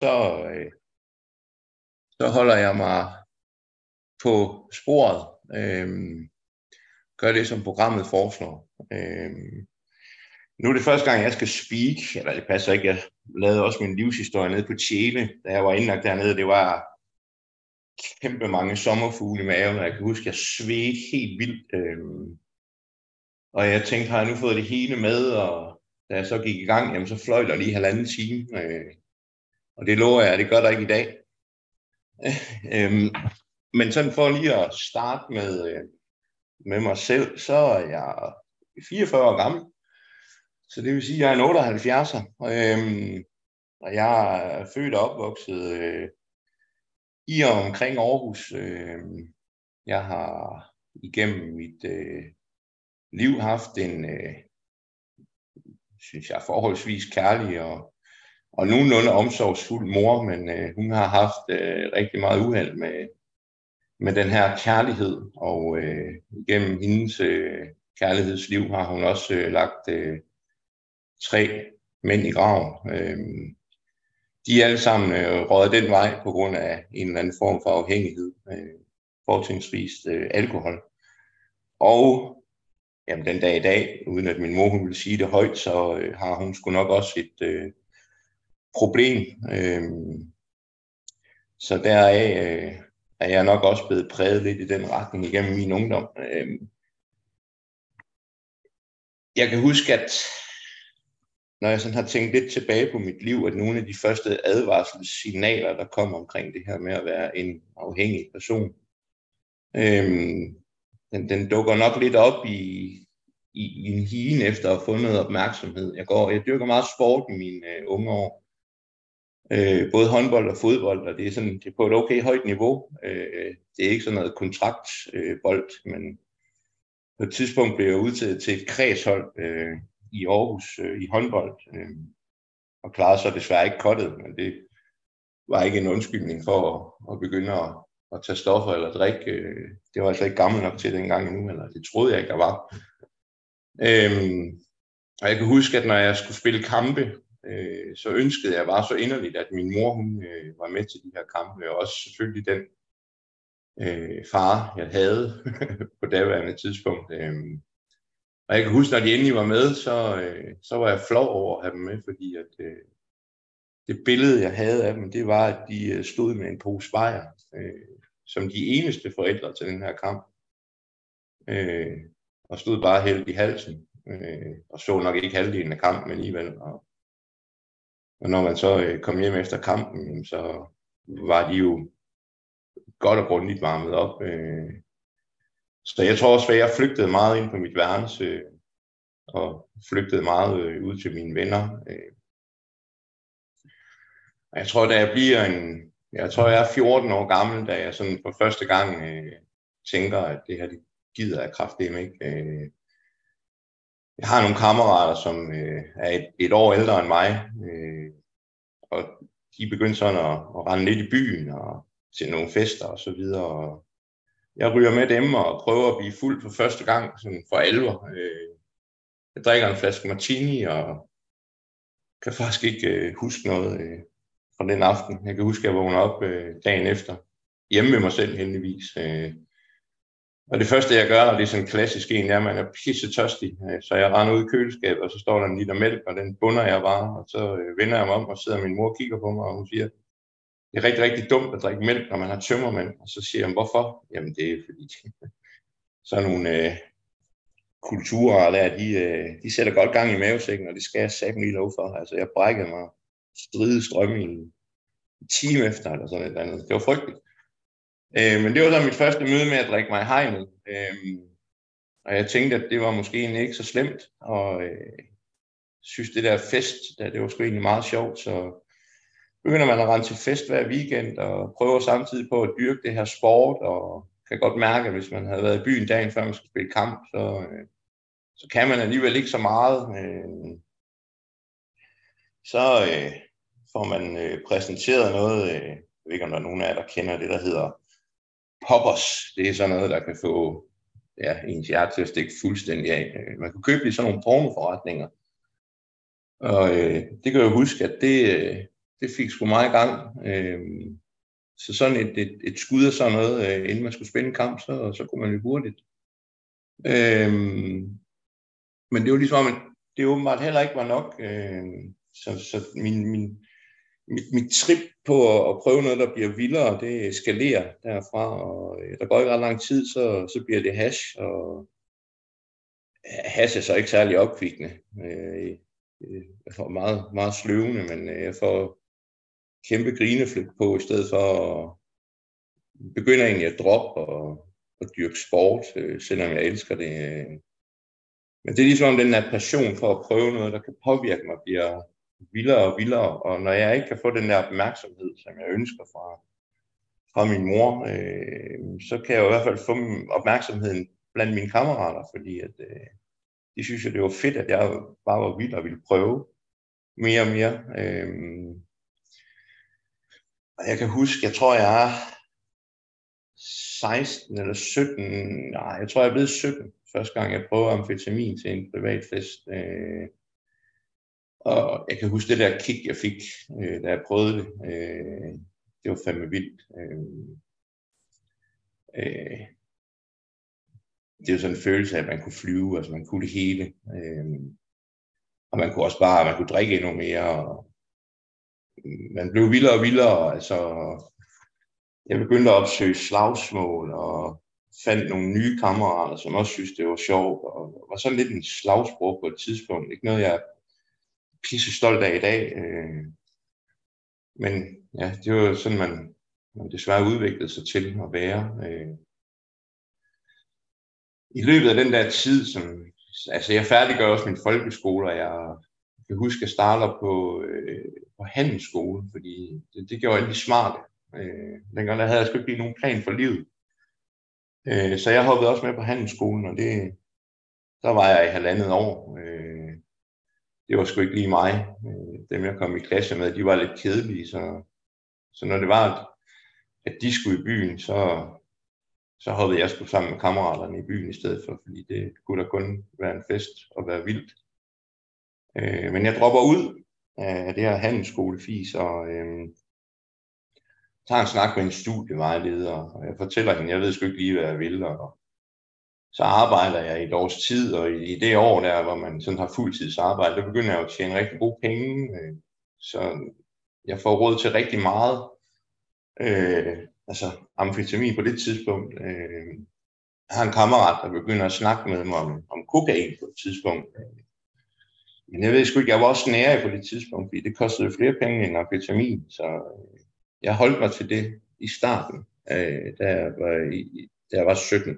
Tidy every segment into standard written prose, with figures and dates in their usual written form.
så, så holder jeg mig på sporet. Gør det, som programmet foreslår. Nu er det første gang, jeg skal speak, eller det passer ikke, jeg lavede også min livshistorie nede på Tjele, da jeg var indlagt dernede. Det var kæmpe mange sommerfugle i maven, og jeg kan huske, at jeg svedte helt vildt. Og jeg tænkte, har jeg nu fået det hele med, og da jeg så gik i gang, jamen, så fløj der lige 1,5 time. Og det lover jeg, det gør der ikke i dag. Men sådan for lige at starte med mig selv, så er jeg 44 år gammel. Så det vil sige, at jeg er en 78'er. Og jeg er født og opvokset i og omkring Aarhus. Jeg har igennem mit liv haft en, synes jeg, forholdsvis kærlig og nogenlunde omsorgsfuld mor, men hun har haft rigtig meget uheld med den her kærlighed, og igennem hendes kærlighedsliv har hun også lagt 3 mænd i graven. De er alle sammen røget den vej på grund af en eller anden form for afhængighed, fortrinsvis alkohol. Og jamen, den dag i dag, uden at min mor hun vil sige det højt, så har hun sgu nok også et problem. Så deraf er jeg nok også blevet præget lidt i den retning igennem min ungdom. Jeg kan huske, at når jeg sådan har tænkt lidt tilbage på mit liv, at nogle af de første advarselssignaler, der kom omkring det her med at være en afhængig person, den dukker nok lidt op i en higen efter at få noget opmærksomhed. Jeg dyrker meget sport i mine unge år. Både håndbold og fodbold, og det er på et okay højt niveau. Det er ikke sådan noget kontraktbold, men på et tidspunkt blev jeg udtaget til et kredshold i Aarhus i håndbold, og klarede så desværre ikke cuttet, men det var ikke en undskyldning for at begynde at tage stoffer eller drikke. Det var altså ikke gammel nok til dengang endnu, eller det troede jeg ikke, der var. Og jeg kan huske, at når jeg skulle spille kampe, så ønskede jeg bare så inderligt, at min mor hun var med til de her kampe, og også selvfølgelig den far, jeg havde på daværende tidspunkt. Og jeg kan huske, når de endelig var med, så var jeg flov over at have dem med, fordi at det billede, jeg havde af dem, det var, at de stod med en pose bajer, som de eneste forældre til den her kamp, og stod bare hældt i halsen, og så nok ikke halvdelen af kampen alligevel. Og når man så kom hjem efter kampen, så var de jo godt og grundigt varmet op. Så jeg tror også, at jeg flygtede meget ind på mit værelse, og flygtede meget ud til mine venner. Jeg tror, jeg er 14 år gammel, da jeg sådan for første gang tænker, at det her, det gider jeg kraftedeme ikke. Jeg har nogle kammerater, som er et år ældre end mig, og de begyndte sådan at rende lidt i byen og til nogle fester og så videre. Og jeg ryger med dem og prøver at blive fuld for første gang, sådan for alvor. Jeg drikker en flaske martini og kan faktisk ikke huske noget fra den aften. Jeg kan huske, at jeg vågner op dagen efter, hjemme med mig selv heldigvis. Og det første, jeg gør, og det er sådan en klassisk en, er, at man er pisse tørstig. Så jeg render ud i køleskabet, og så står der en liter mælk, og den bunder jeg bare. Og så vender jeg mig om, og sidder min mor og kigger på mig, og hun siger, det er rigtig, rigtig dumt at drikke mælk, når man har tømmermænd. Og så siger jeg, hvorfor? Jamen det er fordi, sådan nogle kulturer der, de sætter godt gang i mavesækken, og det skal jeg satme lige lov for. Altså jeg brækkede mig stridestrømme i en time efter, eller sådan et eller andet. Det var frygteligt. Men det var så mit første møde med at drikke mig i hegnet. Og jeg tænkte, at det var måske egentlig ikke så slemt. Og synes det der fest, det var sgu egentlig meget sjovt. Så begynder man at rende til fest hver weekend, og prøver samtidig på at dyrke det her sport. Og kan godt mærke, at hvis man havde været i byen dagen før man skulle spille kamp, så kan man alligevel ikke så meget. Så får man præsenteret noget, jeg ved ikke om der er nogen af jer, der kender det, der hedder poppers. Det er sådan noget, der kan få ens hjerte til at stikke fuldstændig af. Man kan købe det i sådan nogle pornoforretninger. Og det kan jeg huske, at det fik sgu meget gang. Så sådan et skud og sådan noget, inden man skulle spille en kamp, så kunne man løbe hurtigt. Men det var ligesom, at det åbenbart heller ikke var nok. Så mit trip på at prøve noget, der bliver vildere, det eskalerer derfra, og der går ikke ret lang tid, så bliver det hash, og hash er så ikke særlig opkvikkende. Jeg får meget, meget sløvende, men jeg får kæmpe grineflip på, i stedet for at begynde egentlig at droppe og dyrke sport, selvom jeg elsker det. Men det er ligesom den her passion for at prøve noget, der kan påvirke mig, bliver vildere og vildere, og når jeg ikke kan få den der opmærksomhed, som jeg ønsker fra min mor, så kan jeg i hvert fald få opmærksomheden blandt mine kammerater, fordi at, de synes jo, det var fedt, at jeg bare var vild og ville prøve mere og mere. Og jeg kan huske, jeg tror, jeg er 16 eller 17, nej, jeg tror, jeg er blevet 17, første gang jeg prøvede amfetamin til en privat fest. Og jeg kan huske det der kick, jeg fik, da jeg prøvede det. Det var fandme vildt. Det er jo sådan en følelse af, at man kunne flyve, altså man kunne det hele. Og man kunne også bare, man kunne drikke endnu mere. Og man blev vildere og vildere. Altså, jeg begyndte at opsøge slagsmål og fandt nogle nye kammerater, som også synes det var sjovt. Og var sådan lidt en slagsbror på et tidspunkt. Ikke noget, jeg er pisse stolt af i dag. Men ja, det var sådan, man desværre udviklede sig til at være. I løbet af den der tid, altså jeg færdiggør også min folkeskole, og jeg kan huske, at jeg starter på handelsskole, fordi det gjorde alle de smarte. Dengang der havde jeg sgu ikke lige nogen plan for livet. Så jeg hoppede også med på handelsskolen, og der var jeg i 1,5 år. Det var sgu ikke lige mig. Dem jeg kom i klasse med, de var lidt kedelige, så når det var, at de skulle i byen, så hoppede jeg sgu sammen med kammeraterne i byen i stedet for, fordi det kunne da kun være en fest og være vildt. Men jeg dropper ud af det her handelsskolefis og tager en snak med en studievejleder, og jeg fortæller hende, jeg ved sgu ikke lige, hvad jeg vil, og så arbejder jeg i et års tid, og i det år der, hvor man sådan har fuldtidsarbejde, der begynder jeg at tjene rigtig gode penge, så jeg får råd til rigtig meget. Altså amfetamin på det tidspunkt. Jeg har en kammerat, der begynder at snakke med mig om kokain på et tidspunkt. Men jeg ved sgu ikke, jeg var også nære på det tidspunkt, fordi det kostede flere penge end amfetamin, så jeg holdt mig til det i starten, da jeg var 17.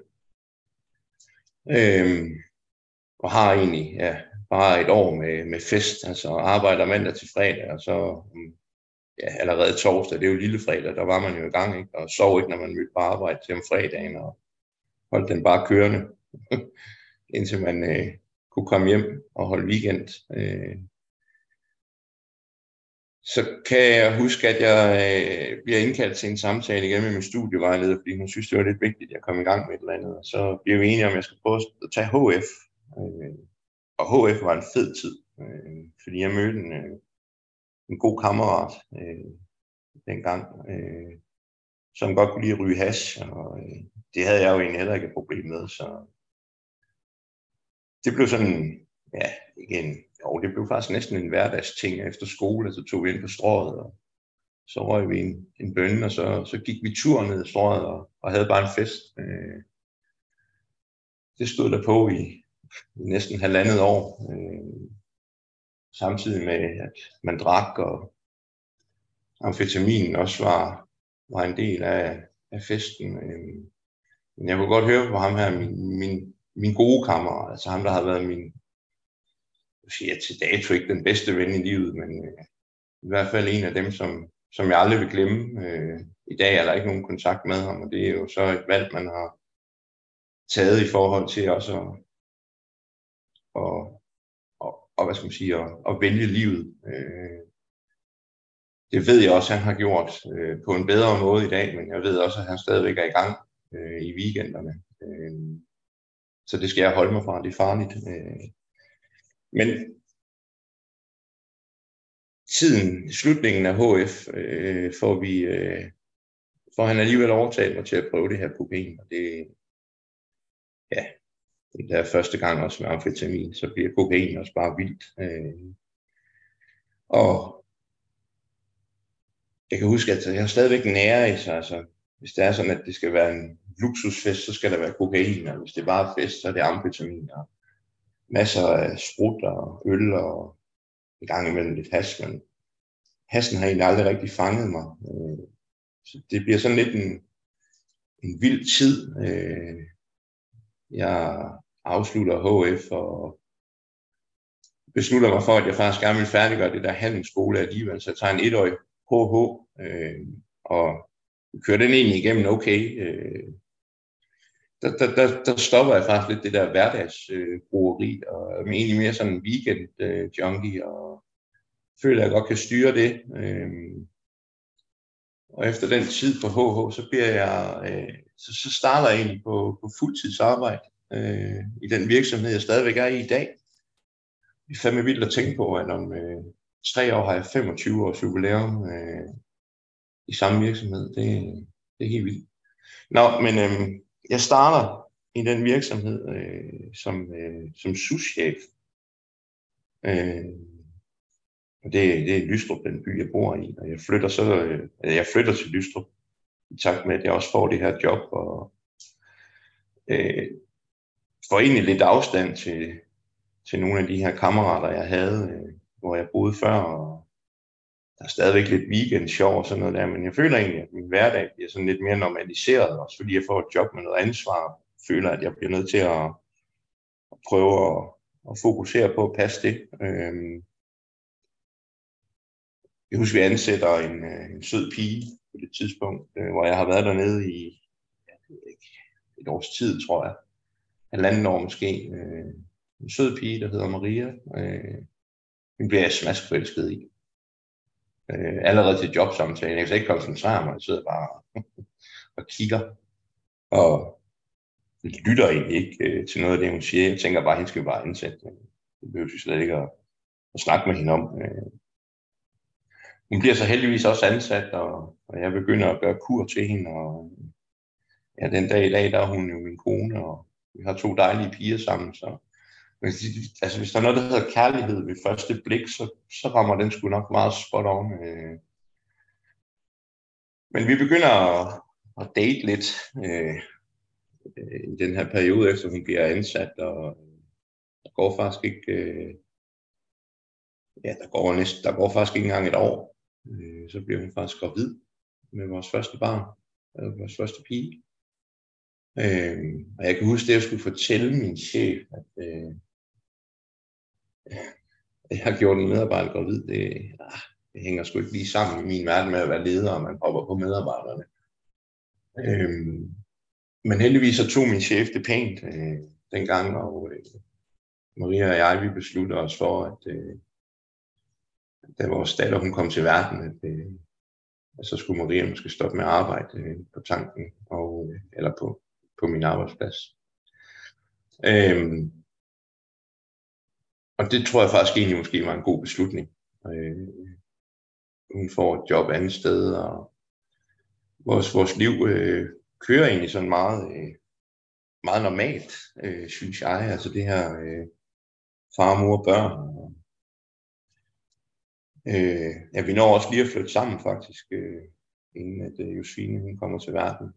Og har egentlig bare et år med fest, altså arbejder mandag til fredag, og så allerede torsdag, det er jo lille fredag, der var man jo i gang, ikke? Og sov ikke, når man mødte på arbejde til om fredagen, og holdt den bare kørende, indtil man kunne komme hjem og holde weekend. Så kan jeg huske, at jeg bliver indkaldt til en samtale igen med min studievejleder, fordi hun synes, det var lidt vigtigt, at jeg kom i gang med et eller andet. Og så bliver vi enige om, at jeg skal prøve at tage HF. Og HF var en fed tid, fordi jeg mødte en god kammerat dengang, som godt kunne lide at ryge hash, og det havde jeg jo egentlig heller ikke et problem med, så det blev sådan, ja, igen, jo, det blev faktisk næsten en hverdagsting efter skole, så tog vi ind på Strøget, og så røg vi en bønne, og så gik vi tur ned i Strøget, og havde bare en fest. Det stod der på i næsten 1,5 år, samtidig med, at man drak, og amfetamin også var en del af festen. Men jeg kunne godt høre på ham her, min gode kammerat, altså ham, der har været min, til dato ikke den bedste ven i livet, men i hvert fald en af dem, som jeg aldrig vil glemme. I dag er der ikke nogen kontakt med ham, og det er jo så et valg, man har taget i forhold til også og hvad skal man sige, at vælge livet. Det ved jeg også, at han har gjort på en bedre måde i dag, men jeg ved også, at han stadigvæk er i gang i weekenderne. Så det skal jeg holde mig fra, det er farligt. Men slutningen af HF, får han alligevel overtalt mig til at prøve det her kokain, og det, ja, det er første gang også med amfetamin, så bliver kokain også bare vildt. Og jeg kan huske, at jeg har stadigvæk nære i sig, altså hvis det er sådan, at det skal være en luksusfest, så skal der være kokain, og hvis det er bare fest, så er det amfetamin, og masser af sprut og øl, og en gang imellem lidt hash, men hashen har egentlig aldrig rigtig fanget mig. Så det bliver sådan lidt en vild tid. Jeg afslutter HF og beslutter mig for, at jeg faktisk gerne vil færdiggøre det der handelsskole alligevel, så jeg tager en 1-årig HH, og kører den egentlig igennem okay. Der stopper jeg faktisk lidt det der hverdagsbrugeri, og er egentlig mere sådan en weekend junkie, og føler, at jeg godt kan styre det. Og efter den tid på HH, så bliver jeg, så starter jeg egentlig på fuldtidsarbejde i den virksomhed, jeg stadigvæk er i dag. Det er fandme vildt at tænke på, at om 3 år har jeg 25 års jubilæum i samme virksomhed. Det er helt vildt. Nå, men jeg starter i den virksomhed som souschef. Det er Lystrup, den by, jeg bor i, og jeg flytter til Lystrup i takt med, at jeg også får det her job, og får egentlig lidt afstand til nogle af de her kammerater, jeg havde, hvor jeg boede før, og der er stadigvæk lidt weekend-sjov og sådan noget der, men jeg føler egentlig, at min hverdag bliver sådan lidt mere normaliseret, også fordi jeg får et job med noget ansvar, og føler, at jeg bliver nødt til at prøve at fokusere på at passe det. Jeg husker, vi ansætter en sød pige på det tidspunkt, hvor jeg har været dernede i et års tid, tror jeg. 1,5 år måske. En sød pige, der hedder Maria. Hun bliver jeg smaskforelsket i. Allerede til jobsamtalen. Jeg kan ikke koncentrere mig. Jeg sidder bare og kigger. Og lytter egentlig ikke til noget af det, hun siger. Jeg tænker bare, at hende skal bare ansætte. Det behøver jeg slet ikke at snakke med hende om. Hun bliver så heldigvis også ansat, og jeg begynder at gøre kur til hende. Og ja, den dag i dag, der er hun jo min kone, og vi har 2 dejlige piger sammen. Så altså, hvis der er noget, der hedder kærlighed ved første blik, så rammer den sgu nok meget spot on. Men vi begynder at date lidt i den her periode, efter hun bliver ansat, og der går faktisk ikke... der går faktisk ikke engang et år. Så bliver hun faktisk gravid med vores første barn, vores første pige. Og jeg kan huske, at jeg skulle fortælle min chef, at jeg har gjort en medarbejder gravid. Det hænger sgu ikke lige sammen i min verden med at være leder, og man hopper på medarbejderne. Men heldigvis så tog min chef det pænt dengang, og Maria og jeg, vi besluttede os for, at da vores datter hun kom til verden, at så skulle Maria måske stoppe med at arbejde på tanken, eller på min arbejdsplads. Og det tror jeg faktisk egentlig måske var en god beslutning. Hun får et job andet sted, og vores liv kører egentlig sådan meget normalt, synes jeg. Altså det her far, mor og børn. Ja, vi når også lige at flytte sammen faktisk, inden at Josefine hun kommer til verden.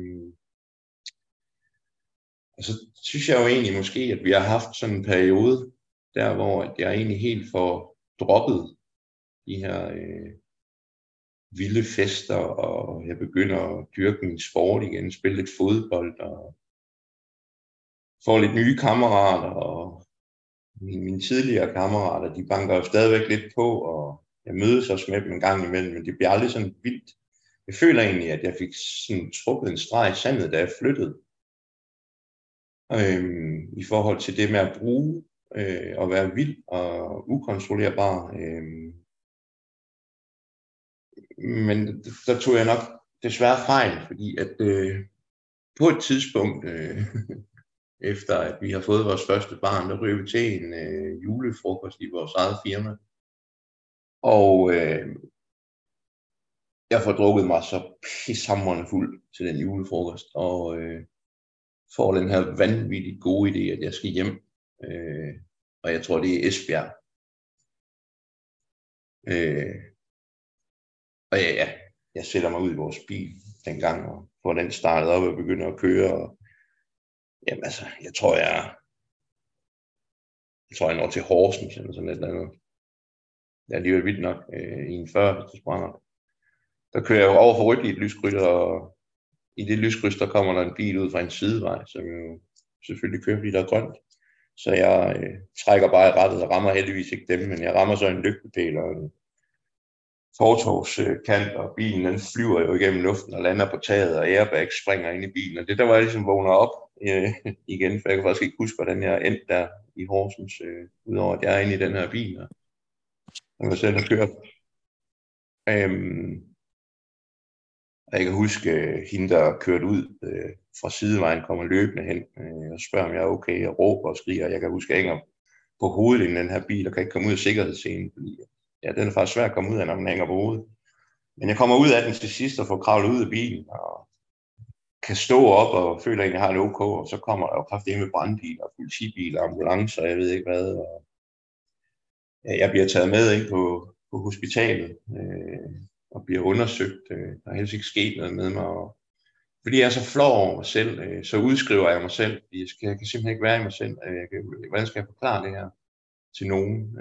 Og så synes jeg jo egentlig måske, at vi har haft sådan en periode, der hvor jeg egentlig helt får droppet de her vilde fester, og jeg begynder at dyrke min sport igen, spille lidt fodbold, og får lidt nye kammerater, og mine tidligere kammerater, de banker jo stadigvæk lidt på, og jeg mødes også med dem en gang imellem, men det bliver aldrig sådan vildt. Jeg føler egentlig, at jeg fik sådan trukket en streg i sandet, da jeg flyttede. I forhold til det med at bruge og være vild og ukontrollerbar. Men der tog jeg nok desværre fejl, fordi at på et tidspunkt, efter at vi har fået vores første barn, der ryger vi til en julefrokost i vores eget firma. Og jeg får drukket mig så pishamrende fuld til den julefrokost, og får den her vanvittigt gode idé, at jeg skal hjem. Og jeg tror, det er Esbjerg. Og jeg sætter mig ud i vores bil dengang, og får den startet op og begynder at køre. Og, jamen altså, jeg tror, jeg når til Horsens eller sådan et eller andet. Det er alligevel vildt nok i en 40, så sprænger. Der kører jeg over for rødt i et lyskryds, og i det lyskryds, der kommer der en bil ud fra en sidevej, som jo selvfølgelig kører, fordi der er grønt. Så jeg trækker bare i rettet og rammer heldigvis ikke dem, men jeg rammer så en lygtepæl og en fortovskant, og bilen den flyver jo igennem luften og lander på taget, og airbag springer ind i bilen. Og det der var jeg ligesom vågner op igen, for jeg kan faktisk ikke huske, hvordan jeg endte der i Horsens, udover at jeg er inde i den her bil, og jeg selv har kørt. Og jeg kan huske, hende der kørte ud fra sidevejen, kommer løbende hen og spørger, om jeg er okay, og råber og skriger. Jeg kan huske, at jeg hænger på hovedet i den her bil, og kan ikke komme ud af sikkerhedsscenen, fordi den er faktisk svært at komme ud af, når man hænger på hovedet. Men jeg kommer ud af den til sidst og får kravlet ud af bilen, og kan stå op og føler, at jeg har det ok, og så kommer der jo kraftigt med brandbiler, politibiler, ambulancer, og jeg ved ikke hvad. Og jeg bliver taget med ind på hospitalet og bliver undersøgt. Der er helst ikke sket noget med mig. Og fordi jeg er så flov over mig selv, så udskriver jeg mig selv. Jeg kan simpelthen ikke være i mig selv. Hvordan skal jeg forklare det her til nogen?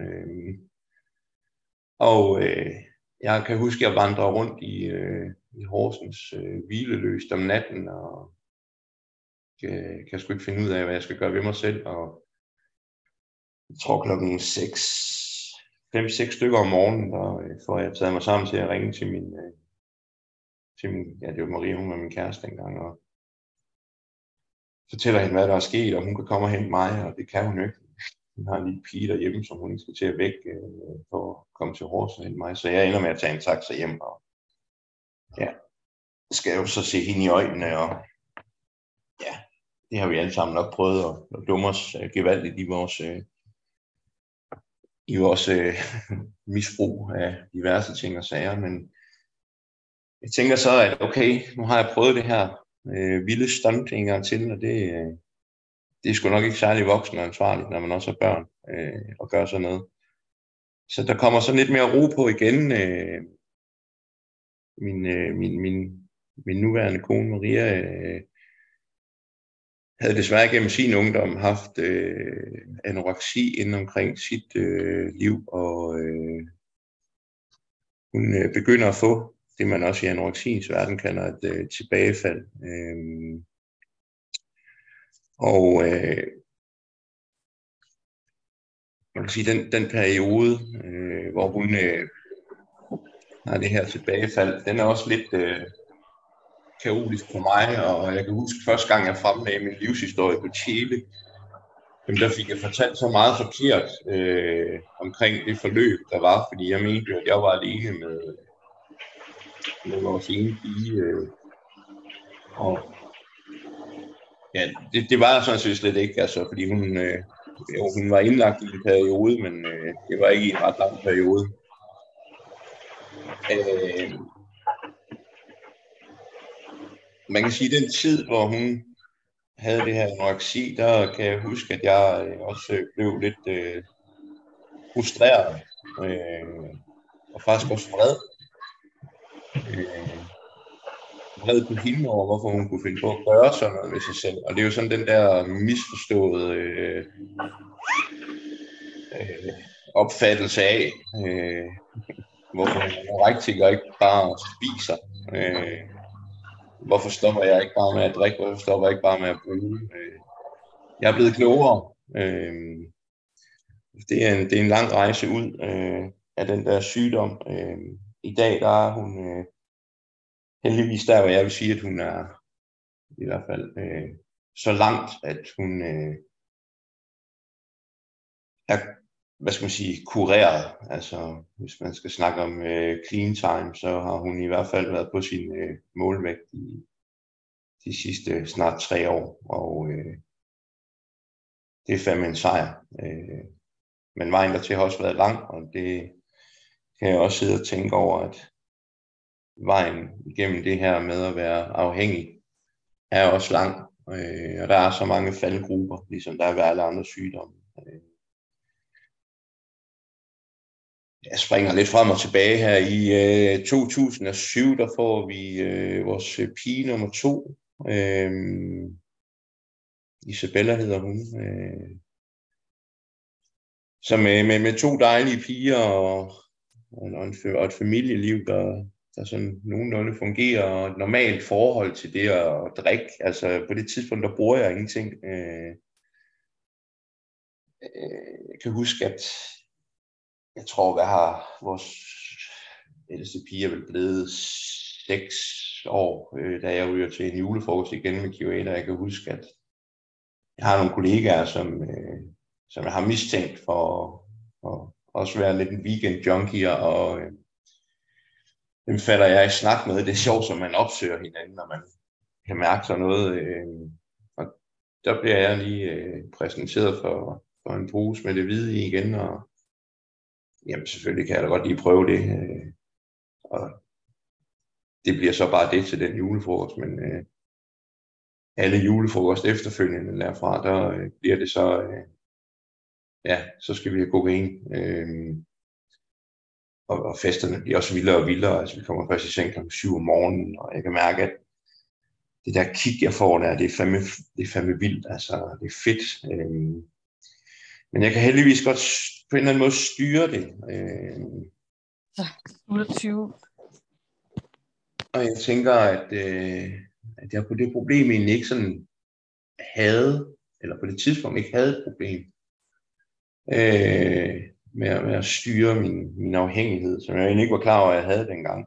Jeg kan huske, at jeg vandrer rundt i Horsens hvileløst om natten, og kan sgu ikke finde ud af, hvad jeg skal gøre ved mig selv. Og jeg tror klokken 5-6 stykker om morgenen, der får jeg taget mig sammen til at ringe til min det var Maria, hun var min kæreste dengang, og fortæller hende, hvad der er sket, og hun kan komme og hente mig, og det kan hun ikke. Hun har en lille pige derhjemme, som hun ikke skal til at vække for at komme til Horsens og hente mig, så jeg ender med at tage en taxa hjem, og skal jo så se hende i øjnene, og det har vi alle sammen nok prøvet at dumme os gevaldigt i vores misbrug af diverse ting og sager, men jeg tænker så, at okay, nu har jeg prøvet det her vilde stunt en gang til, og det er sgu nok ikke særlig voksen og ansvarligt, når man også har børn og gør sådan noget. Så der kommer så lidt mere ro på igen. Min nuværende kone Maria havde desværre gennem sin ungdom haft anoreksi inden omkring sit liv, og hun begynder at få det, man også i anoreksiens verden kalder et tilbagefald. Man kan sige, den periode, hvor hun har det her tilbagefald, den er også lidt kaotisk for mig, og jeg kan huske første gang, jeg fremlagde min livshistorie på Tjele, der fik jeg fortalt så meget forkert omkring det forløb, der var, fordi jeg mente, at jeg var alene med vores ene pige, og det var jeg sådan set slet ikke, altså, fordi hun var indlagt i en periode, men det var ikke i en ret lang periode. Man kan sige, at den tid, hvor hun havde det her anoreksi, der kan jeg huske, at jeg også blev lidt frustreret og faktisk også vred. Vred på hende over, hvorfor hun kunne finde på at gøre sådan noget med sig selv. Og det er jo sådan den der misforståede opfattelse af, hvorfor en anorektiker ikke bare spiser. Hvorfor stopper jeg ikke bare med at drikke? Hvorfor stopper jeg ikke bare med at bruge? Jeg er blevet klogere. Det er en lang rejse ud af den der sygdom. I dag der er hun heldigvis der, hvor jeg vil sige, at hun er i hvert fald så langt, at hun er, hvad skal man sige, kureret. Altså, hvis man skal snakke om clean time, så har hun i hvert fald været på sin målvægt i de sidste snart 3 år, og det er fandme en sejr. Men vejen dertil har også været lang, og det kan jeg også sidde og tænke over, at vejen igennem det her med at være afhængig er også lang, og der er så mange faldgrupper, ligesom der er ved alle andre sygdomme. Jeg springer lidt frem og tilbage her. I 2007, der får vi vores pige nummer 2. Isabella hedder hun. Så med 2 dejlige piger og et familieliv, der sådan nogenlunde fungerer, og et normalt forhold til det at drikke. Altså på det tidspunkt, der bruger jeg ingenting. Jeg kan huske, at jeg tror, hvad har vores ældste pige vel blevet 6 år, da jeg ryger til en julefrokost igen med Q8, og jeg kan huske, at jeg har nogle kollegaer, som jeg har mistænkt for at også være lidt en weekend junkie, og dem falder jeg i snak med. Det er sjovt, som man opsøger hinanden, når man kan mærke sådan noget. Og der bliver jeg lige præsenteret for en pose med det hvide i igen, og jamen selvfølgelig kan jeg da godt lige prøve det. Og det bliver så bare det til den julefrokost, men alle julefrokost efterfølgende derfra, der bliver det så, så skal vi have kokain. Og festerne bliver også vildere og vildere. Altså vi kommer først i seng kl. 7 om morgenen, og jeg kan mærke, at det der kick, jeg får der, det er fandme vildt. Altså det er fedt. Men jeg kan heldigvis godt på en eller anden måde styre det. 28. Og jeg tænker, at jeg på det problem egentlig ikke sådan havde, eller på det tidspunkt ikke havde et problem med at styre min afhængighed, som jeg egentlig ikke var klar over, at jeg havde dengang.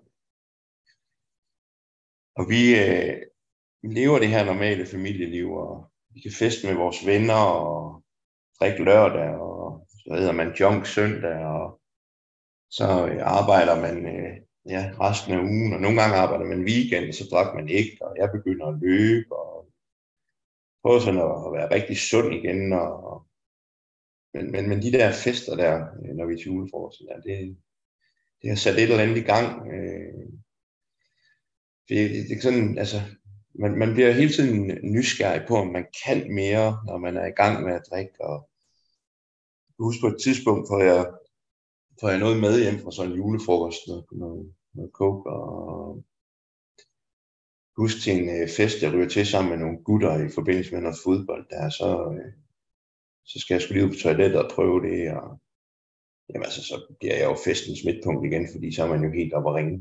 Og vi lever det her normale familieliv, og vi kan feste med vores venner, og drikke lørdag, og så hedder man junk søndag, og så arbejder man resten af ugen, og nogle gange arbejder man weekend, så drak man ikke, og jeg begynder at løbe, og prøver sådan at være rigtig sund igen, men de der fester der, når vi er til julefrokosten, det har sat et eller andet i gang. Det er sådan, altså, man bliver hele tiden nysgerrig på, om man kan mere, når man er i gang med at drikke, og husk på et tidspunkt, får jeg noget med hjem fra sådan en julefrokost, noget coke, og husk til en fest, jeg ryger til sammen med nogle gutter i forbindelse med noget fodbold, der så skal jeg sgu lige ud på toilettet og prøve det, og jamen altså, så bliver jeg jo festens midtpunkt igen, fordi så er man jo helt oppe at ringe.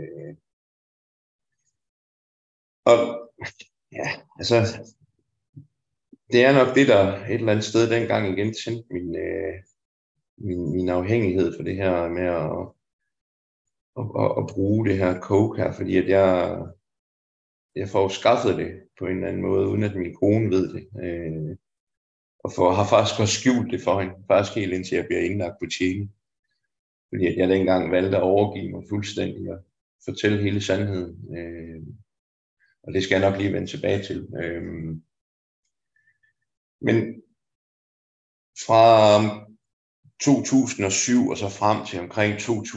Og ja, altså, det er nok det, der et eller andet sted dengang igen tændte min afhængighed for det her med at bruge det her coke her, fordi at jeg får skaffet det på en eller anden måde, uden at min kone ved det. Og har faktisk også skjult det for hende, faktisk helt indtil jeg bliver indlagt på tjene. Fordi at jeg dengang valgte at overgive mig fuldstændig og fortælle hele sandheden. Og det skal jeg nok lige vende tilbage til. Men fra 2007 og så frem til omkring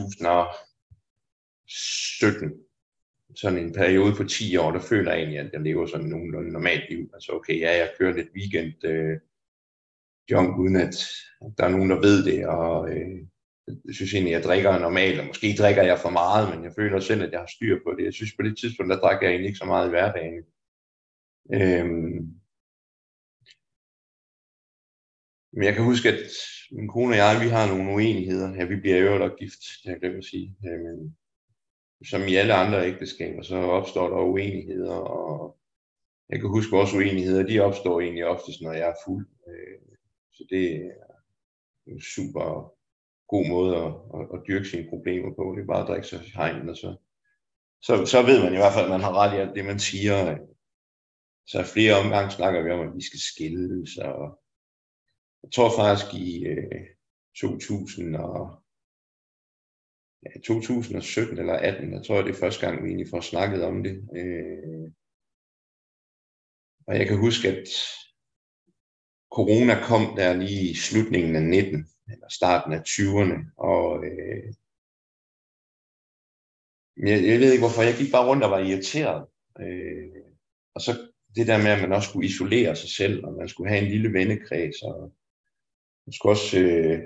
2017, sådan en periode på 10 år, der føler jeg egentlig, at jeg lever sådan nogenlunde normalt liv. Altså okay, ja, jeg kører lidt weekend junk, uden at der er nogen, der ved det, og jeg synes egentlig, at jeg drikker normalt, og måske drikker jeg for meget, men jeg føler selv, at jeg har styr på det. Jeg synes på det tidspunkt, der drak jeg egentlig ikke så meget i hverdagen. Men jeg kan huske, at min kone og jeg, vi har nogle uenigheder. Ja, vi bliver jo da gift, det har jeg glemt at sige. Men som i alle andre ægteskaber, så opstår der uenigheder, og jeg kan huske, at vores uenigheder, de opstår egentlig oftest, når jeg er fuld. Så det er en super god måde at dyrke sine problemer på. Det er bare at drikke sig i hegnen, og så ved man i hvert fald, at man har ret i alt det, man siger. Så flere omgange snakker vi om, at vi skal skilles, og jeg tror faktisk i 2017 eller 18, jeg tror, det er første gang, vi egentlig får snakket om det. Og jeg kan huske, at corona kom der lige i slutningen af 19, eller starten af 20'erne, og jeg ved ikke hvorfor, jeg gik bare rundt og var irriteret. Og så det der med, at man også skulle isolere sig selv, og man skulle have en lille vennekreds, og man skulle også,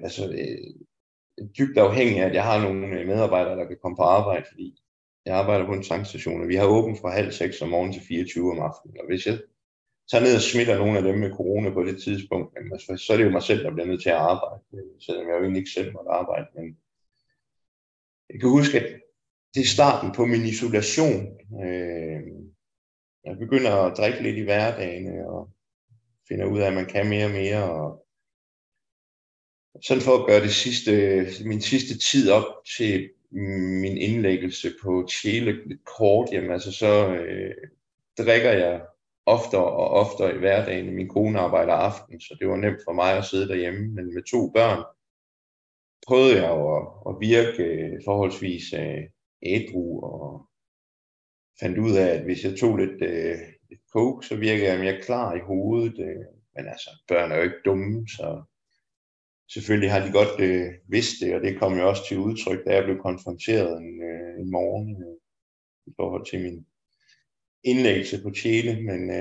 dybt afhængig af, at jeg har nogle medarbejdere, der kan komme på arbejde, fordi jeg arbejder på en tankstation, og vi har åbent fra 5:30 om morgenen til 24 om aftenen. Og hvis jeg tager ned og smitter nogle af dem med corona på det tidspunkt, så er det jo mig selv, der bliver nødt til at arbejde, selvom jeg jo egentlig ikke selv måtte arbejde. Men jeg kan huske, at det er starten på min isolation. Jeg begynder at drikke lidt i hverdagen, og finder ud af, at man kan mere og mere. Og sådan for at gøre min sidste tid op til min indlæggelse på Tjele lidt kort, jamen altså så drikker jeg oftere og oftere i hverdagen. Min kone arbejder aften, så det var nemt for mig at sidde derhjemme. Men med 2 børn prøvede jeg jo at virke forholdsvis ædru, og fandt ud af, at hvis jeg tog lidt coke, så virkede jeg mere klar i hovedet. Men altså, børn er jo ikke dumme, så selvfølgelig har de godt vidst det, og det kom jo også til udtryk, da jeg blev konfronteret en morgen i forhold til min indlæggelse på Tjele. Men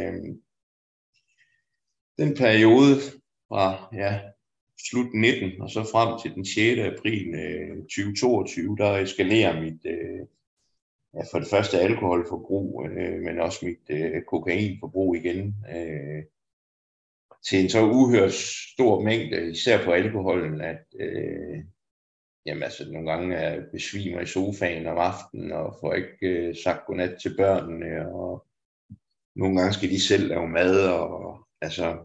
den periode fra slut 19 og så frem til den 6. april 2022, der eskalerer mit for det første alkoholforbrug, men også mit kokainforbrug igen, til en så uhørt stor mængde, især på alkoholen, at nogle gange er besvimer i sofaen om aftenen og får ikke sagt godnat til børnene, og nogle gange skal de selv lave mad, og altså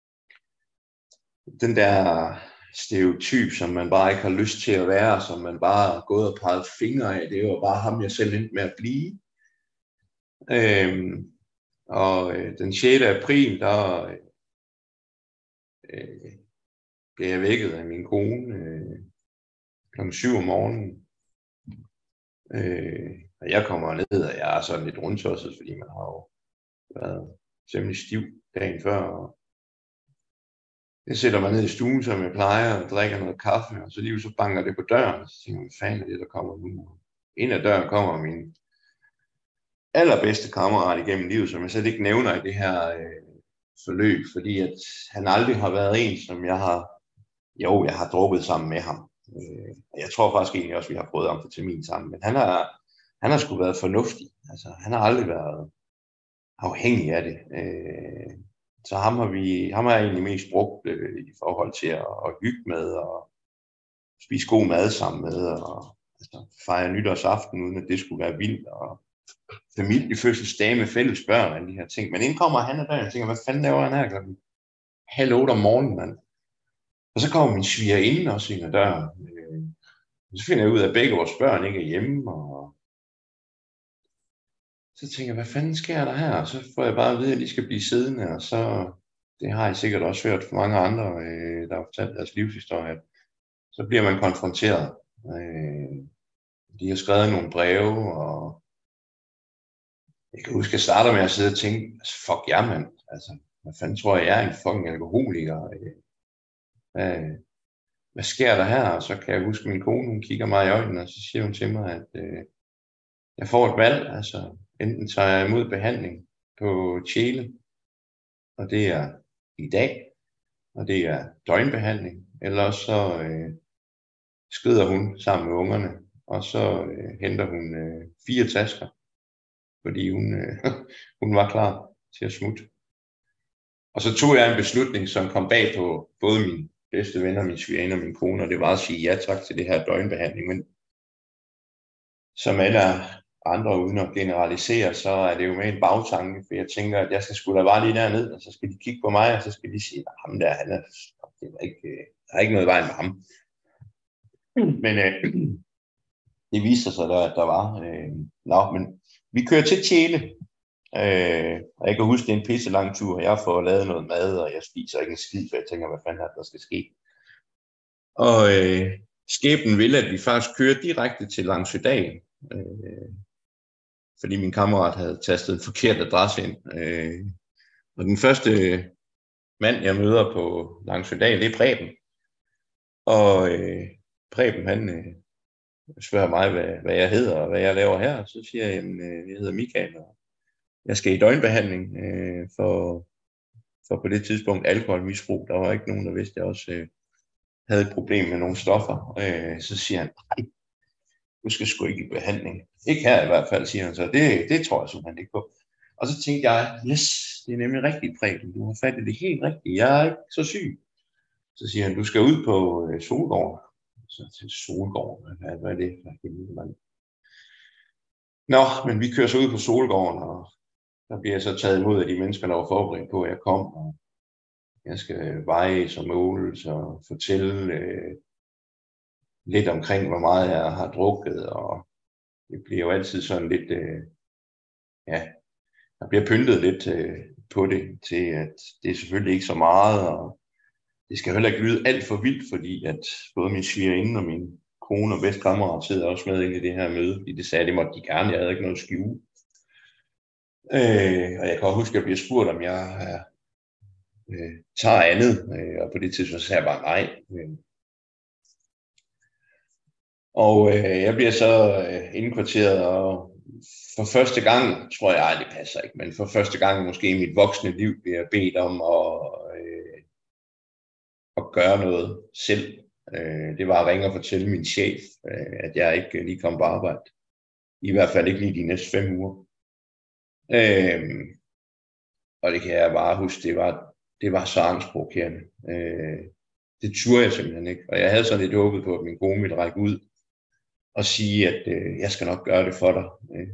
den der stereotyp, som man bare ikke har lyst til at være, som man bare har gået og peget fingre af, det er jo bare ham, jeg selv endte med at blive. Den 6. april, der blev jeg vækket af min kone kl. 7 om morgenen. Og jeg kommer ned, og jeg er sådan lidt rundtosset, fordi man har jo været temmelig stiv dagen før. Og jeg sætter mig ned i stuen, som jeg plejer, og drikker noget kaffe, og så lige så banker det på døren, og så tænker jeg, hvad fanden er det, der kommer nu? Ind ad døren kommer min allerbedste kammerat igennem livet, som jeg slet ikke nævner i det her forløb, fordi at han aldrig har været en, som jeg har drukket sammen med ham. Jeg tror faktisk egentlig også, vi har prøvet amfetamin sammen, men han har sgu været fornuftig. Altså, han har aldrig været afhængig af det. Så ham har jeg egentlig mest brugt i forhold til at hygge med og spise god mad sammen med og fejre nytårsaften, uden at det skulle være vildt, og familiefødselsdage med fælles børn og de her ting. Men inden kommer han ad døren og tænker, hvad fanden laver han her klokken 7:30 om morgenen, mand? Og så kommer min svigerinde også ind ad døren. Og så finder jeg ud af, at begge vores børn ikke er hjemme, og så tænker jeg, hvad fanden sker der her? Og så får jeg bare at vide, at de skal blive siddende, og så, det har jeg sikkert også hørt fra mange andre, der har fortalt deres livshistorie, så bliver man konfronteret. De har skrevet nogle breve, og jeg kan huske, at jeg starter med at sidde og tænke, fuck jer, mand. Altså, hvad fanden tror jeg er en fucking alkoholiker? Hvad sker der her? Og så kan jeg huske, at min kone, hun kigger mig i øjnene, og så siger hun til mig, at jeg får et valg. Altså, enten tager jeg imod behandling på Tjele, og det er i dag, og det er døgnbehandling, eller så skrider hun sammen med ungerne, og så henter hun 4 tasker, fordi hun var klar til at smutte. Og så tog jeg en beslutning, som kom bag på både mine bedste venner, min svigerinde og min kone, og det var at sige ja tak til det her døgnbehandling. Men som alle andre, uden at generalisere, så er det jo med en bagtanke, for jeg tænker, at jeg skal sgu da bare lige derned, og så skal de kigge på mig, og så skal de sige, at ham der, der er ikke noget i vejen med ham. Men det viste sig da, at der var. Men vi kører til Tjele, og jeg kan huske, det er en pisse lang tur, og jeg får lavet noget mad, og jeg spiser ikke en skid, for jeg tænker, hvad fanden er der skal ske. Og skæbnen ville, at vi faktisk kører direkte til Langsødal, fordi min kammerat havde tastet en forkert adresse ind. Og den første mand, jeg møder på Langsødal, det er Preben. Og Preben, han spørger mig, hvad jeg hedder og hvad jeg laver her. Så siger jeg, at jeg hedder Michael, og jeg skal i døgnbehandling for på det tidspunkt alkoholmisbrug. Der var ikke nogen, der vidste, at jeg også havde et problem med nogle stoffer. Så siger han, nej, du skal sgu ikke i behandling. Ikke her i hvert fald, siger han så. Det tror jeg simpelthen ikke på. Og så tænkte jeg, yes, det er nemlig rigtigt, Preben. Du har fat i det helt rigtigt. Jeg er ikke så syg. Så siger han, du skal ud på Solgården. Så til Solgården, hvad er det? Nå, men vi kører så ud på Solgården, og der bliver jeg så taget imod af de mennesker, der var forberedt på, at jeg kom. Og jeg skal vejes og måles og fortælle lidt omkring, hvor meget jeg har drukket. Og det bliver jo altid sådan lidt, ja, der bliver pyntet lidt på det, til at det er selvfølgelig ikke så meget, og det skal heller ikke lyde alt for vildt, fordi at både min svigerinde og min kone og bedstkammerat sidder også med inde i det her møde, fordi det sagde, det måtte de gerne, jeg havde ikke noget at skjule. Og jeg kan også huske, at jeg bliver spurgt, om jeg tager andet, og på det tidspunkt sagde jeg bare nej. Og jeg bliver så indkvarteret, og for første gang, tror jeg, det passer ikke, men for første gang måske i mit voksne liv bliver jeg bedt om at gøre noget selv. Det var at ringe og fortælle min chef, at jeg ikke lige kom på arbejde. I hvert fald ikke lige de næste 5 uger. Og det kan jeg bare huske, det var så angstprovokerende. Det turde jeg simpelthen ikke. Og jeg havde sådan lidt håbet på, at min kone ville række ud og sige, at jeg skal nok gøre det for dig.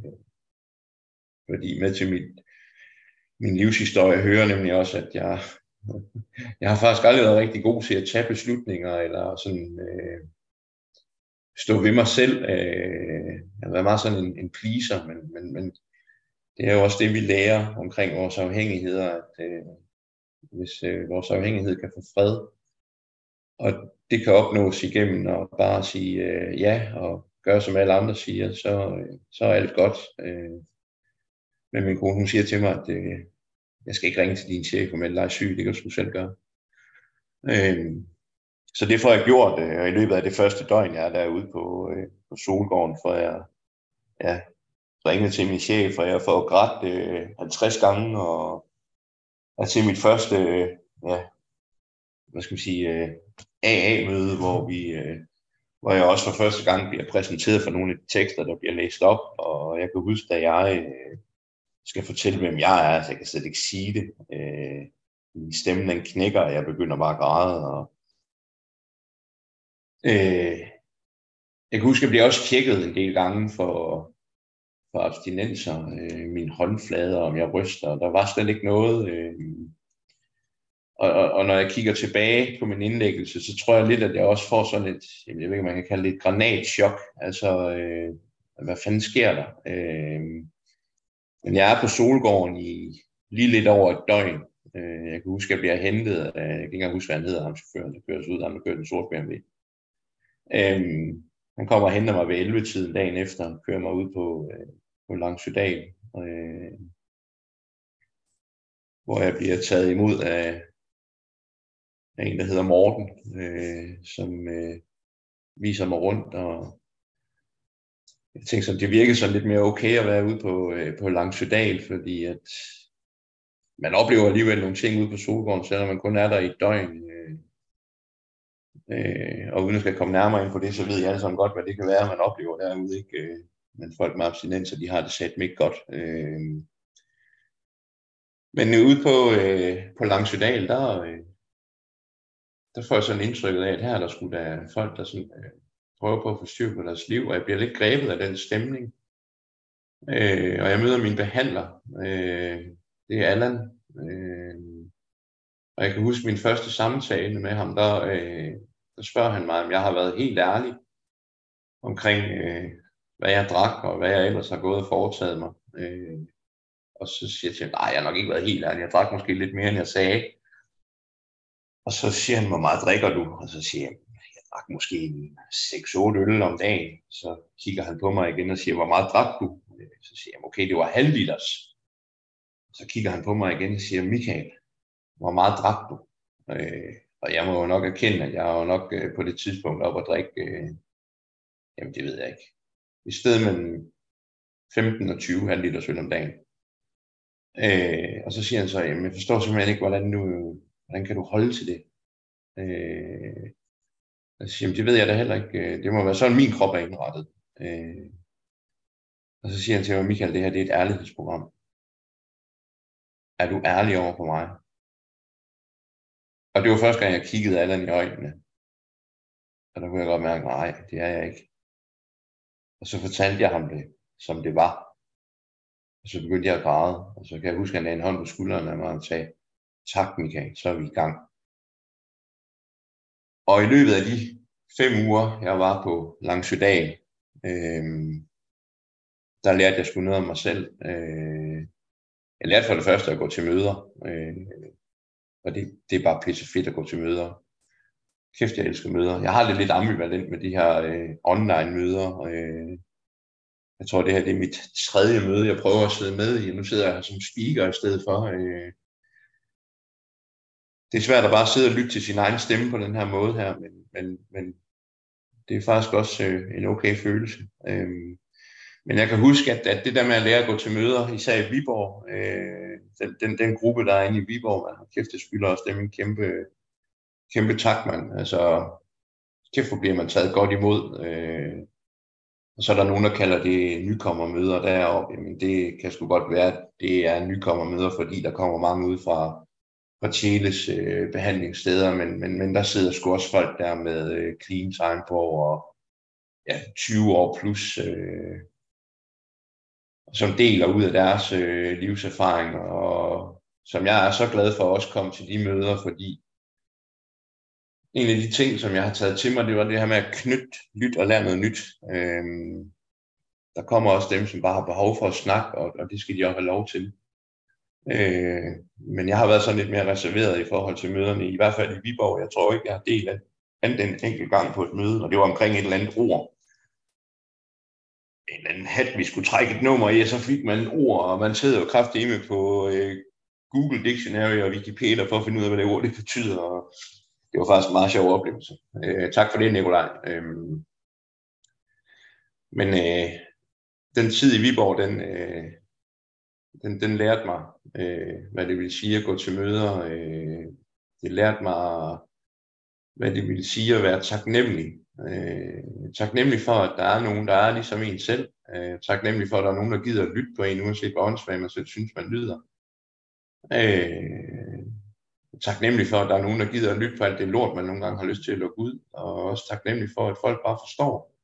Fordi med til min livshistorie hører nemlig også, at jeg har faktisk aldrig været rigtig god til at tage beslutninger, eller sådan stå ved mig selv. Jeg har været meget sådan en pleaser, men det er jo også det, vi lærer omkring vores afhængigheder, at hvis vores afhængighed kan få fred, og det kan opnås igennem at bare sige ja, og gøre som alle andre siger, så er alt godt. Men min kone, hun siger til mig, at jeg skal ikke ringe til din chef og melde dig syg, det kan du sgu selv gøre. Så det får jeg gjort, og i løbet af det første døgn, jeg er derude på Solgården, får jeg ringet til min chef, og jeg får grædt 50 gange, og er til mit første, hvad skal man sige, AA-møde, hvor jeg også for første gang bliver præsenteret for nogle af de tekster, der bliver læst op, og jeg kan huske, at jeg skal fortælle, hvem jeg er, så jeg kan slet ikke sige det. Min stemme, den knækker, og jeg begynder bare at græde, og jeg kan huske, at jeg bliver også tjekket en del gange for abstinenser, mine håndflader, om jeg ryster, der var slet ikke noget. Og når jeg kigger tilbage på min indlæggelse, så tror jeg lidt, at jeg også får sådan et, jeg ved ikke, om man kan kalde det et granatchok. Altså, hvad fanden sker der? Men jeg er på Solgården i lige lidt over et døgn. Jeg kan huske, at jeg bliver hentet af, jeg kan ikke engang huske, hvad han hedder, ham chaufføren, der kører os ud, ham der kører den sorte BMW. Han kommer og henter mig ved 11-tiden dagen efter, og kører mig ud på Langsødal, hvor jeg bliver taget imod af en, der hedder Morten, som viser mig rundt, og jeg tænkte sådan, det virkede sådan lidt mere okay at være ude på Langsødal, fordi at man oplever alligevel nogle ting ude på Solgården, selvom man kun er der i et døgn. Og uden at skal komme nærmere ind på det, så ved jeg alle sammen godt, hvad det kan være, man oplever derude, ikke? Men folk med abstinenser, de har det sat mig ikke godt. Men ude på Langsødal, der får jeg sådan indtrykket af, at her der skulle der folk, der sådan, prøver på at få styr på deres liv, og jeg bliver lidt grebet af den stemning. Og jeg møder min behandler, det er Allan, og jeg kan huske min første samtale med ham, der spørger han mig, om jeg har været helt ærlig omkring, hvad jeg drak, og hvad jeg ellers har gået og foretaget mig. Og så siger jeg til ham, nej, jeg har nok ikke været helt ærlig, jeg drak måske lidt mere, end jeg sagde. Og så siger han, hvor meget drikker du? Og så siger jeg drak måske 6-8 øl om dagen. Så kigger han på mig igen og siger, hvor meget drak du? Så siger jeg, okay, det var halvliters. Så kigger han på mig igen og siger, Michael, hvor meget drak du? Og jeg må jo nok erkende, at jeg er jo nok på det tidspunkt op at drikke Jamen det ved jeg ikke. I stedet mellem 15 og 20 halvliters øl om dagen. Og så siger han så, jamen jeg forstår simpelthen ikke, hvordan kan du holde til det? Og så siger han, det ved jeg da heller ikke. Det må være sådan, min krop er indrettet. Og så siger han til mig, Michael, det her det er et ærlighedsprogram. Er du ærlig over for mig? Og det var første gang, jeg kiggede Allan i øjnene. Og der kunne jeg godt mærke, nej, det er jeg ikke. Og så fortalte jeg ham det, som det var. Og så begyndte jeg at græde. Og så kan jeg huske, at han lagde en hånd på skulderen af mig og sagde, tak Michael, så er vi i gang. Og i løbet af de 5 uger, jeg var på Langsødal, der lærte jeg sgu noget om mig selv. Jeg lærte for det første at gå til møder. Og det er bare pisse fedt at gå til møder. Kæft, jeg elsker møder. Jeg har det lidt ambivalent med de her online møder. Jeg tror, det her det er mit 3. møde, jeg prøver at sidde med i. Nu sidder jeg her som speaker i stedet for. Det er svært at bare sidde og lytte til sin egen stemme på den her måde her, men det er faktisk også en okay følelse. Men jeg kan huske, at det der med at lære at gå til møder, især i Viborg, den gruppe, der er inde i Viborg, man har kæft, det skylder også dem en kæmpe tak, mand. Altså, kæft, hvor bliver man taget godt imod. Og så er der nogen, der kalder det nykommermøder deroppe. Jamen, det kan sgu godt være, at det er nykommermøder, fordi der kommer mange ud fra Tjeles behandlingssteder, men der sidder sgu også folk der med clean time på over 20 år plus, som deler ud af deres livserfaring, og som jeg er så glad for at også komme til de møder, fordi en af de ting, som jeg har taget til mig, det var det her med at knytte, lytte og lære noget nyt. Der kommer også dem, som bare har behov for at snakke, og det skal de også have lov til. Men jeg har været sådan lidt mere reserveret i forhold til møderne, i hvert fald i Viborg. Jeg tror ikke, jeg har delt andet end en enkelt gang på et møde, og det var omkring et eller andet ord. En eller anden hat, vi skulle trække et nummer i, og så fik man et ord, og man sidder jo kraftedeme på Google Dictionary og Wikipedia for at finde ud af, hvad det ord det betyder. Og det var faktisk en meget sjov oplevelse. Tak for det, Nikolaj. Men den tid i Viborg, den lærte mig, hvad det vil sige at gå til møder. Det lærte mig, hvad det vil sige at være taknemmelig. Taknemmelig for, at der er nogen, der er ligesom en selv. Taknemmelig for, at der er nogen, der gider at lytte på en, uanset hvor åndssvagt man selv synes, man lyder. Taknemmelig for, at der er nogen, der gider at lytte på alt det lort, man nogle gange har lyst til at lukke ud. Og også taknemmelig for, at folk bare forstår.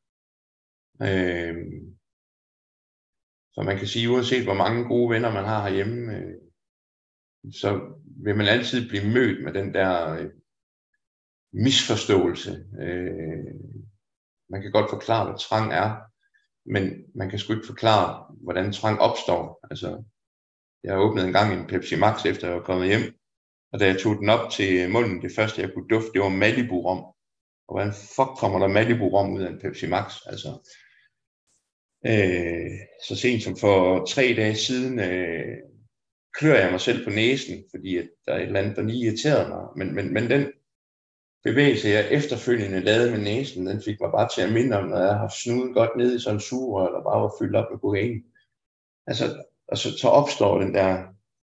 Så man kan sige, uanset hvor mange gode venner man har herhjemme, så vil man altid blive mødt med den der misforståelse. Man kan godt forklare, hvad trang er, men man kan sgu ikke forklare, hvordan trang opstår. Altså, jeg åbnede en gang en Pepsi Max, efter jeg var kommet hjem, og da jeg tog den op til munden, det første jeg kunne dufte, det var Malibu-rom. Og hvordan fuck kommer der Malibu-rom ud af en Pepsi Max? Altså, så sent som for 3 dage siden klør jeg mig selv på næsen, fordi at der er et eller andet, der lige irriterede mig. Men den bevægelse, jeg efterfølgende lavede med næsen, den fik mig bare til at minde om, når jeg har snudet godt ned i sådan en sugerør, der bare var fyldt op med kokain. Altså, og så opstår den der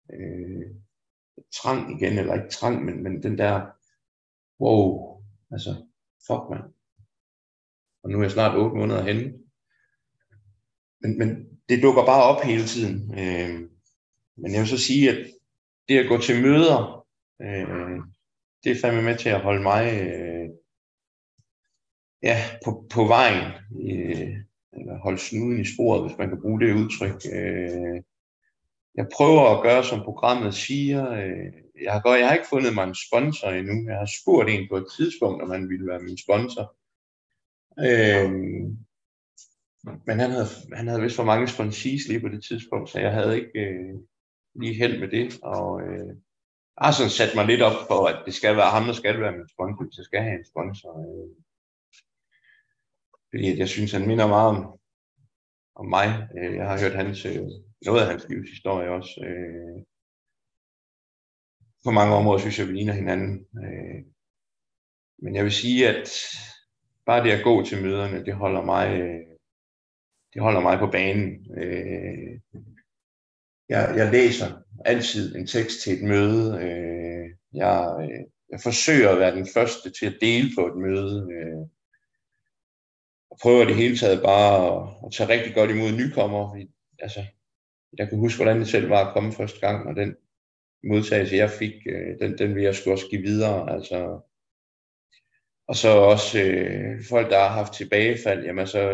trang igen, eller ikke trang, men den der, wow, altså, fuck man. Og nu er jeg snart 8 måneder henne. Men det dukker bare op hele tiden. Men jeg vil så sige, at det at gå til møder, det er fandme med til at holde mig på vejen, eller holde snuden i sporet, hvis man kan bruge det udtryk. Jeg prøver at gøre, som programmet siger. Jeg har ikke fundet mig en sponsor endnu. Jeg har spurgt en på et tidspunkt, om han ville være min sponsor. Men han havde vist for mange sponsees lige på det tidspunkt, så jeg havde ikke lige held med det. Og jeg har sådan sat mig lidt op for, at det skal være ham, der skal være min sponsor, hvis jeg skal have en sponsor. Fordi jeg synes, han minder meget om mig. Jeg har hørt noget af hans livshistorie også. På mange områder synes jeg, vi ligner hinanden. Men jeg vil sige, at bare det at gå til møderne, det holder mig på banen. Jeg læser altid en tekst til et møde. Jeg forsøger at være den første til at dele på et møde. Og prøver det hele taget bare at tage rigtig godt imod nykommer. Altså, jeg kan huske, hvordan det selv var at komme første gang, og den modtagelse, jeg fik, den vil jeg sgu også give videre. Altså, og så også folk, der har haft tilbagefald, jamen så,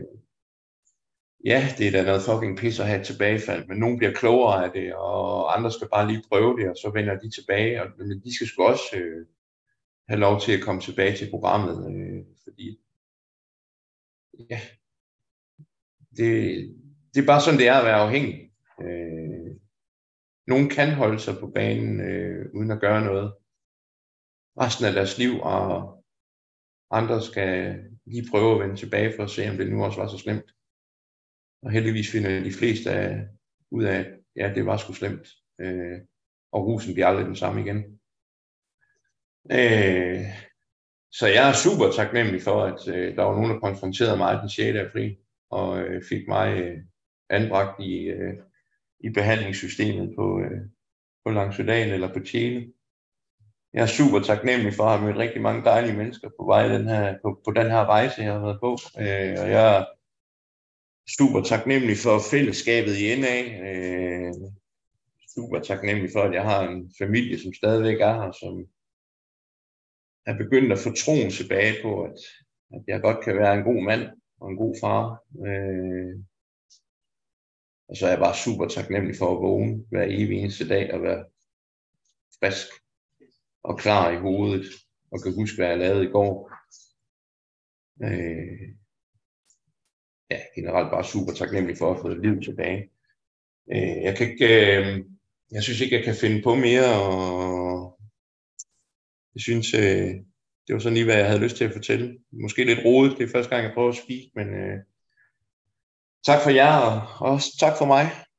ja, det er da noget fucking pis at have et tilbagefald, men nogen bliver klogere af det, og andre skal bare lige prøve det, og så vender de tilbage, og men de skal sgu også have lov til at komme tilbage til programmet, fordi, ja, det er bare sådan, det er at være afhængig. Nogen kan holde sig på banen uden at gøre noget resten af deres liv, og andre skal lige prøve at vende tilbage for at se, om det nu også var så slemt. Og heldigvis finder de fleste ud af, at ja, det var sgu slemt. Og rusen bliver aldrig den samme igen. Så jeg er super taknemmelig for, at der var nogen, der konfronterede mig den 6. april, og fik mig anbragt i behandlingssystemet på Langsødal eller på Tjele. Jeg er super taknemmelig for at have mødt rigtig mange dejlige mennesker på vej på den her rejse, jeg har været på. Og jeg er super taknemmelig for fællesskabet i NA. Super taknemmelig for, at jeg har en familie, som stadigvæk er her, som er begyndt at få troen tilbage på, at jeg godt kan være en god mand og en god far. Og så er jeg bare super taknemmelig for at vågne hver evig eneste dag og være frisk og klar i hovedet og kan huske, hvad jeg lavede i går. Ja, generelt bare super taknemmelig for at få livet tilbage. Jeg synes ikke, jeg kan finde på mere, og jeg synes, det var sådan lige, hvad jeg havde lyst til at fortælle. Måske lidt rodet, det er første gang, jeg prøver at speak, men tak for jer, og også tak for mig.